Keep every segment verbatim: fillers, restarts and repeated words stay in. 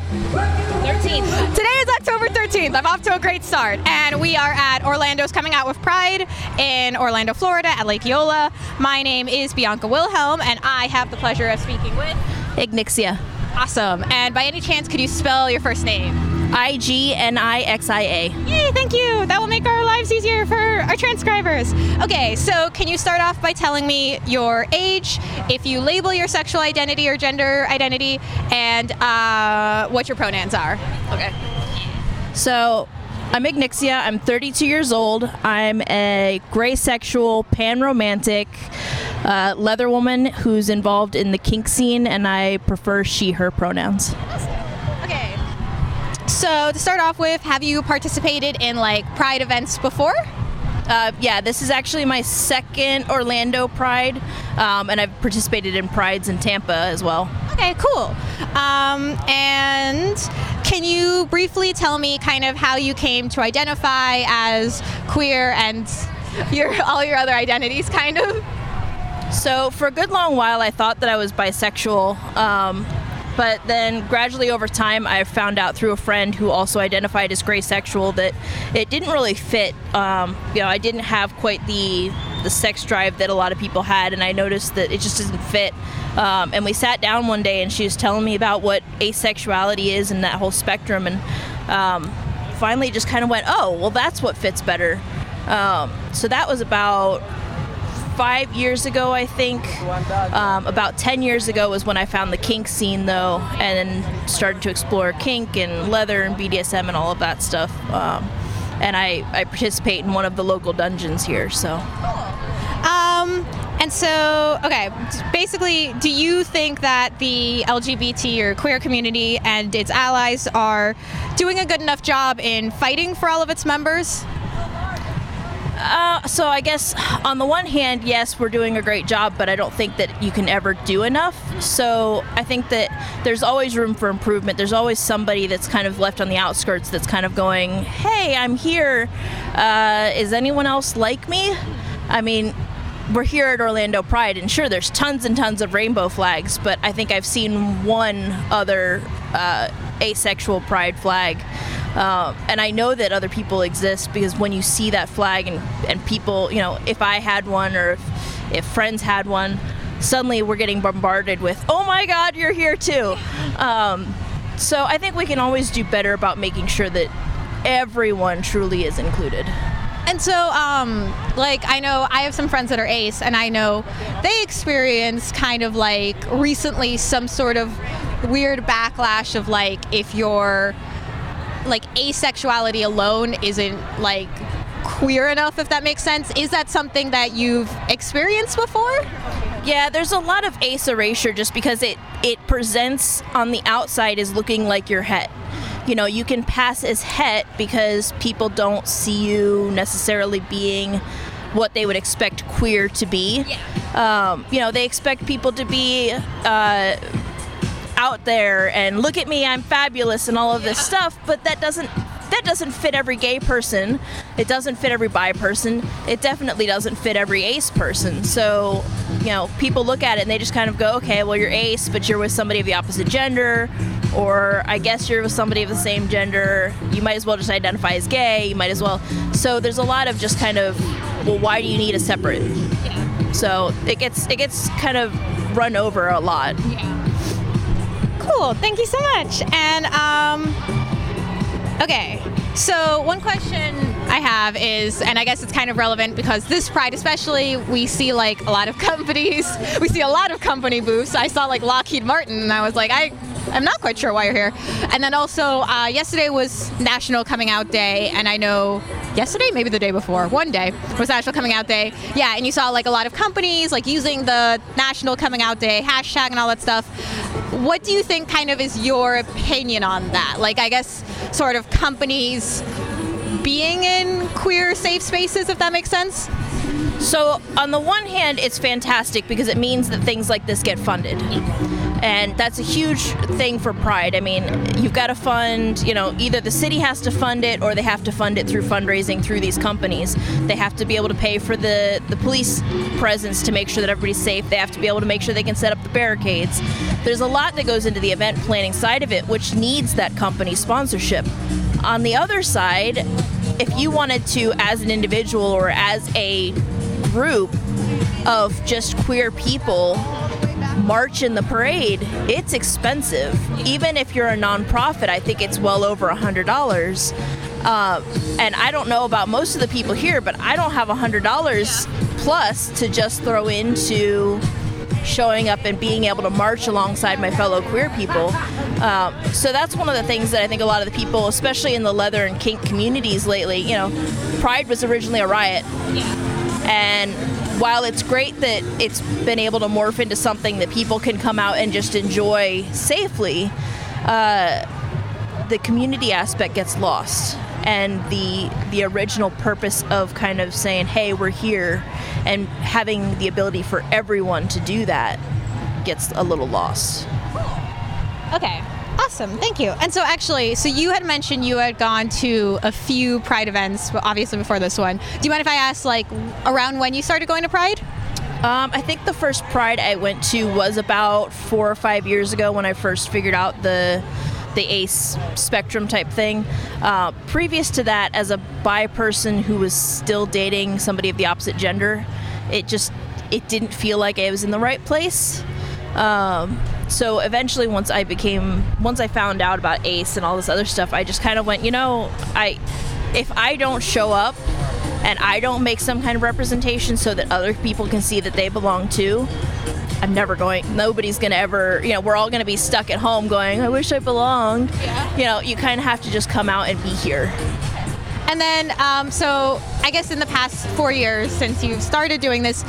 thirteenth. Today is October thirteenth. I'm off to a great start. And we are at Orlando's Coming Out with Pride in Orlando, Florida at Lake Eola. My name is Bianca Wilhelm, and I have the pleasure of speaking with Ignixia. Awesome. And by any chance, could you spell your first name? I G N I X I A. Yay, thank you. That will make our lives easier for our transcribers. Okay, so can you start off by telling me your age, if you label your sexual identity or gender identity, and uh, what your pronouns are? Okay. So, I'm Ignixia. I'm thirty-two years old. I'm a gray sexual, pan-romantic, uh, leather woman who's involved in the kink scene, and I prefer she, her pronouns. Okay. So to start off with, have you participated in like Pride events before? Uh, yeah, this is actually my second Orlando Pride, um, and I've participated in Prides in Tampa as well. Okay, cool. Um, and can you briefly tell me kind of how you came to identify as queer and your all your other identities, kind of? So for a good long while, I thought that I was bisexual. Um, But then gradually over time, I found out through a friend who also identified as gray sexual that it didn't really fit. Um, you know, I didn't have quite the the sex drive that a lot of people had, and I noticed that it just doesn't fit. Um, and we sat down one day, and she was telling me about what asexuality is and that whole spectrum, and um, finally just kind of went, oh, well, that's what fits better. Um, so that was about five years ago, I think. Um, about ten years ago was when I found the kink scene, though, and then started to explore kink and leather and B D S M and all of that stuff. Um, and I, I participate in one of the local dungeons here, so. Um, and so, okay, basically, do you think that the L G B T or queer community and its allies are doing a good enough job in fighting for all of its members? Uh, so I guess on the one hand, yes, we're doing a great job, but I don't think that you can ever do enough. So I think that there's always room for improvement. There's always somebody that's kind of left on the outskirts that's kind of going, hey, I'm here. Uh, is anyone else like me? I mean, we're here at Orlando Pride, and sure, there's tons and tons of rainbow flags, but I think I've seen one other uh, asexual pride flag. Um, and I know that other people exist because when you see that flag and, and people, you know, if I had one or if, if friends had one, suddenly we're getting bombarded with, oh my God, you're here too. Um, so I think we can always do better about making sure that everyone truly is included. And so, um, like, I know I have some friends that are ace, and I know they experience kind of like recently some sort of weird backlash of like, if you're like asexuality alone isn't like queer enough, if that makes sense. Is that something that you've experienced before? Yeah, there's a lot of ace erasure just because it, it presents on the outside as looking like you're het. You know, you can pass as het because people don't see you necessarily being what they would expect queer to be. Yeah. Um, you know, they expect people to be uh, out there and look at me, I'm fabulous and all of this stuff, but that doesn't that doesn't fit every gay person. It doesn't fit every bi person. It definitely doesn't fit every ace person. So, you know, people look at it and they just kind of go, okay, well, you're ace, but you're with somebody of the opposite gender, or I guess you're with somebody of the same gender. You might as well just identify as gay. You might as well. So there's a lot of just kind of, well, why do you need a separate? Yeah. So it gets it gets kind of run over a lot. Yeah. Cool, thank you so much. And um, okay, so one question I have is, and I guess it's kind of relevant because this Pride especially, we see like a lot of companies, we see a lot of company booths. I saw like Lockheed Martin, and I was like, I, I'm not quite sure why you're here. And then also, uh, yesterday was National Coming Out Day, and I know yesterday, maybe the day before, one day was National Coming Out Day. Yeah, and you saw like a lot of companies like using the National Coming Out Day hashtag and all that stuff. What do you think kind of is your opinion on that? Like, I guess sort of companies being in queer safe spaces, if that makes sense? So on the one hand, it's fantastic because it means that things like this get funded. And that's a huge thing for Pride. I mean, you've got to fund, you know, either the city has to fund it or they have to fund it through fundraising through these companies. They have to be able to pay for the, the police presence to make sure that everybody's safe. They have to be able to make sure they can set up the barricades. There's a lot that goes into the event planning side of it, which needs that company sponsorship. On the other side, if you wanted to, as an individual or as a group of just queer people, march in the parade, it's expensive. Even if you're a nonprofit, I think it's well over one hundred dollars. Uh, and I don't know about most of the people here, but I don't have one hundred dollars plus to just throw into showing up and being able to march alongside my fellow queer people. Um, so that's one of the things that I think a lot of the people, especially in the leather and kink communities lately, you know, Pride was originally a riot. And while it's great that it's been able to morph into something that people can come out and just enjoy safely, uh, the community aspect gets lost. And the the original purpose of kind of saying, hey, we're here, and having the ability for everyone to do that gets a little lost. Okay. Awesome, thank you. And so actually, so you had mentioned you had gone to a few Pride events, obviously before this one. Do you mind if I ask, like, around when you started going to Pride? Um, I think the first Pride I went to was about four or five years ago when I first figured out the the ACE spectrum type thing. Uh, previous to that, as a bi person who was still dating somebody of the opposite gender, it just, it didn't feel like I was in the right place. Um, so eventually once I became, once I found out about ACE and all this other stuff, I just kind of went, you know, I, if I don't show up and I don't make some kind of representation so that other people can see that they belong too, I'm never going, nobody's going to ever, you know, we're all going to be stuck at home going, I wish I belonged. Yeah. You know, you kind of have to just come out and be here. And then, um, so I guess in the past four years since you've started doing this,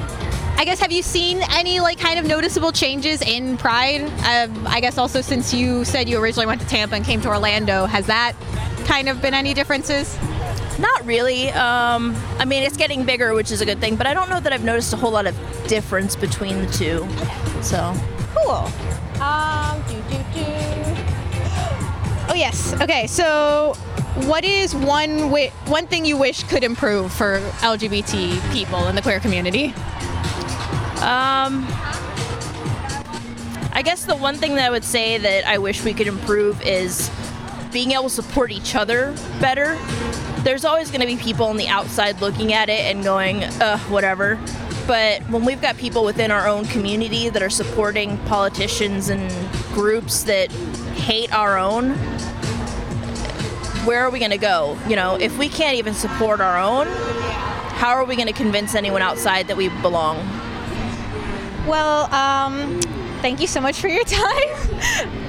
I guess, have you seen any, like, kind of noticeable changes in Pride? Um, I guess also since you said you originally went to Tampa and came to Orlando, has that kind of been any differences? Not really. Um, I mean, it's getting bigger, which is a good thing, but I don't know that I've noticed a whole lot of difference between the two. So cool. Um, do, do, do. Oh yes. Okay. So, what is one wi- one thing you wish could improve for L G B T people in the queer community? Um, I guess the one thing that I would say that I wish we could improve is being able to support each other better. There's always going to be people on the outside looking at it and going, ugh, whatever. But when we've got people within our own community that are supporting politicians and groups that hate our own, where are we going to go? You know, if we can't even support our own, how are we going to convince anyone outside that we belong? Well, um, thank you so much for your time.